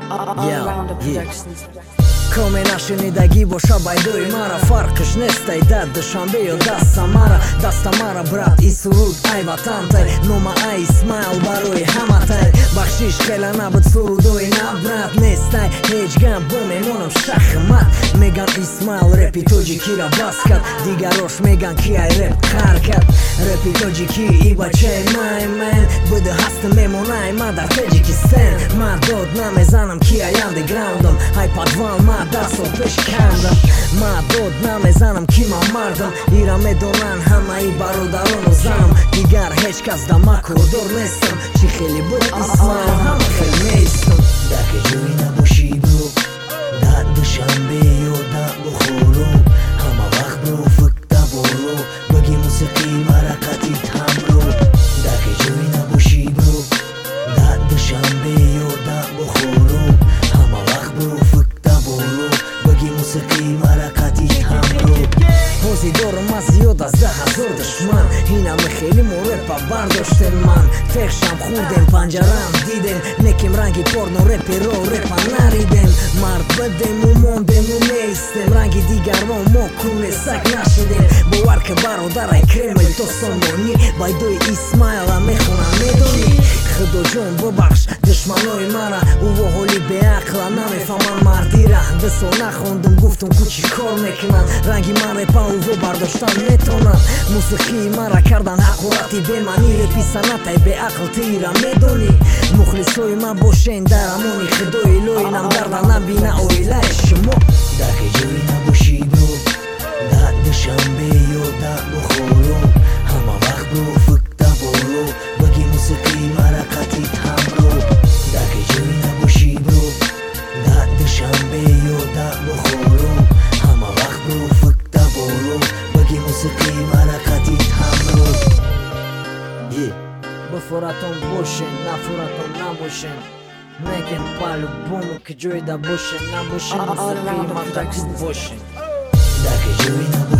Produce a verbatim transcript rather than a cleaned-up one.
All-Rounder Productions. Come nasce da gibo shabaj doj mara fark është nestaj dat dëshambe jo dasta mara dasta mara brat i surud aj vatantaj noma aj smile baroj hamataj bakshish kelana bët surudoj na brat nestaj heq gan bëme monëm shahmat megan ismail repito gjikira baskat digarosh megan kiaj rep karkat repito gjiki i baqaj maj men bëdë hastë me monaj ma da Tajikistan ma dod na me zanëm kia undergroundëm haj padval ma da so pesh kandëm ma dod na me zanëm kima mardëm ira me donan hama i barodaron o zanëm digar heq kas da ma kordor nesëm që kheli bët ismail hama khel mesëm da ke gjojna bo shibru da dëshambe jo da bukhoro hama vakh bro fëk da boro bëgi musiki marakatit hamro da ke gjojna bo shibru da dëshambe jo da bukhoro hama vakh bro fëk da boro bëgi musiki marakatit hamro Hozi dorë mas jodas dhe hazor dëshman Hina me kheli more pa bardo shtelman Tek sham khudem panjaram didem Ne kem rangi porno repi ro repa naridem Mart bëdem u mondem u meistem Rangi digaron mo kune sak nashidem Boar ke baro daraj kremel to somoni Bajdoj Ismail a me khuna medoni Khëdo gjon bëbaksh dëshmanoj mara U voholi be akla na me faman mardira Dhe so na khondëm guftëm ku që kor me kënan Rangi mare pa u vo bardo shtan me tonan Musiki mara kardan akurati be manire Pisanata i be akl të ira me doni Mukhlisoj ma boshen daramoni Khëdoj loj nam darda na bina o ila e shmo Da ke gjojna boshibro Da dëshambe jo da bukhoro Hama vakh bro fëk da boro Bëgi musiki mara katit hamro Da ke gjojna boshibro Da dëshambe jo da bukhoro Hama vakh bro fëk da boro Bëgi musiki mara katit hamro Yeah Bë foraton boshen, na foraton na boshen Meken palu bomu ke gjoj da boshen Na boshen musiki ma takut boshen Da ke gjoj na boshen